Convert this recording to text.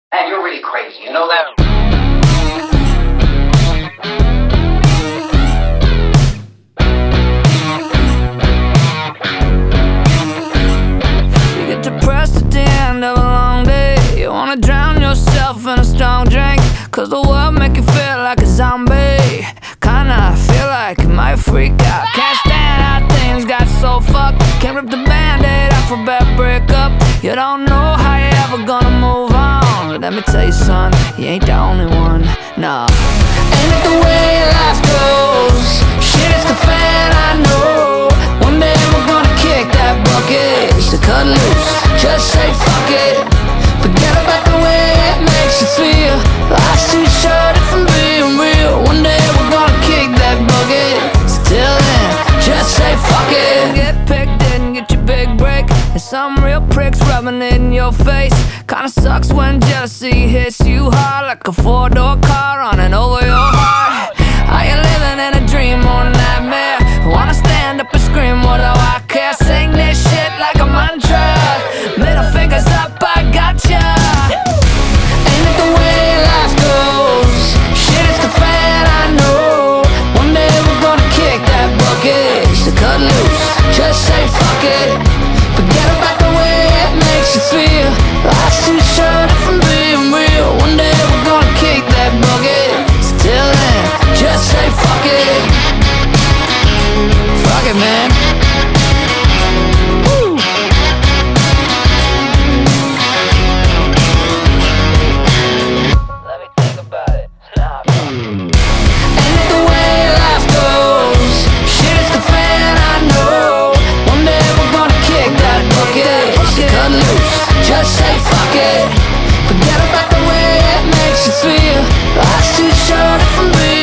Man, you're really crazy, you know that? You get depressed at the end of a long day. You wanna drown yourself in a strong drink, cause the world make you feel like a zombie. Kinda feel like you might freak out. Can't stand how things got so fucked. Can't rip the band-aid off a bad breakup. You don't know how you ever gonna move on. Let me tell you, son, you ain't the only one, no. Ain't it the way life goes? Shit, it's the fan, I know. One day we're gonna kick that bucket. So cut loose, just say fuck it. Forget about the way it makes you feel. Life's too short from being real. One day we're gonna kick that bucket. So till then, just say fuck it. Get picked and get your big break. And some real pricks rubbing it in your face. Kinda sucks when jealousy hits you hard, like a four-door car running over your heart. Are you living in a dream or a nightmare? Wanna stand up and scream, what do I care? Sing this shit like a mantra. Middle fingers up, I gotcha. Ain't it the way life goes? Shit, it's the fan, I know. One day we're gonna kick that bucket. So cut loose, just say fuck it. Forget about the way it makes you feel. Life's too short from being real. One day we're gonna kick that bucket. So till then, just say fuck it. Fuck it, man. Woo. Let me think about it. Ain't it the way life goes? Shit, it's the fan, I know. One day we're gonna kick that bucket. So cut loose, just say fuck it. Forget about the way it makes you feel. Life's too short from being